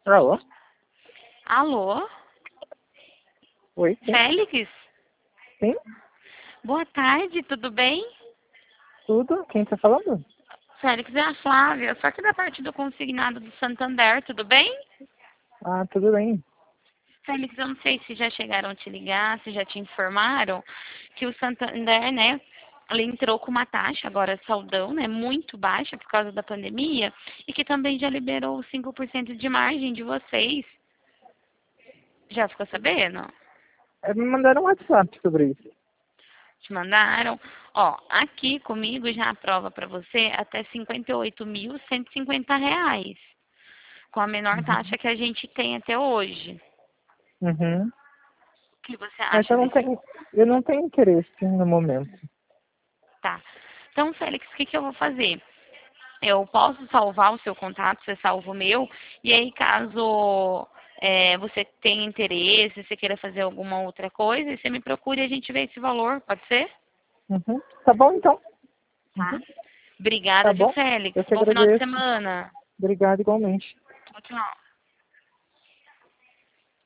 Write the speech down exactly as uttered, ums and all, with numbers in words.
Alô? Alô? Oi? Sim? Félix? Sim? Boa tarde, tudo bem? Tudo? Quem tá falando? Félix é a Flávia, só que da parte do consignado do Santander, tudo bem? Ah, tudo bem. Félix, eu não sei se já chegaram a te ligar, se já te informaram que o Santander, né, ele entrou com uma taxa agora saldão, né, muito baixa por causa da pandemia e que também já liberou os cinco por cento de margem de vocês. Já ficou sabendo? É, me mandaram um WhatsApp sobre isso. Te mandaram? Ó, aqui comigo já aprova para você até cinquenta e oito mil cento e cinquenta reais, com a menor Uhum. taxa que a gente tem até hoje. Uhum. O que você Mas acha eu não desse? tenho, eu não tenho interesse no momento. Tá. Então, Félix, o que, que eu vou fazer? Eu posso salvar o seu contato, você salva o meu, e aí caso é, você tenha interesse, você queira fazer alguma outra coisa, você me procure e a gente vê esse valor, pode ser? Uhum. Tá bom, então. Tá. Uhum. Tá Obrigada, viu, bom? Félix? Eu que Bom final de agradeço. semana. Obrigado igualmente. Tchau, tchau.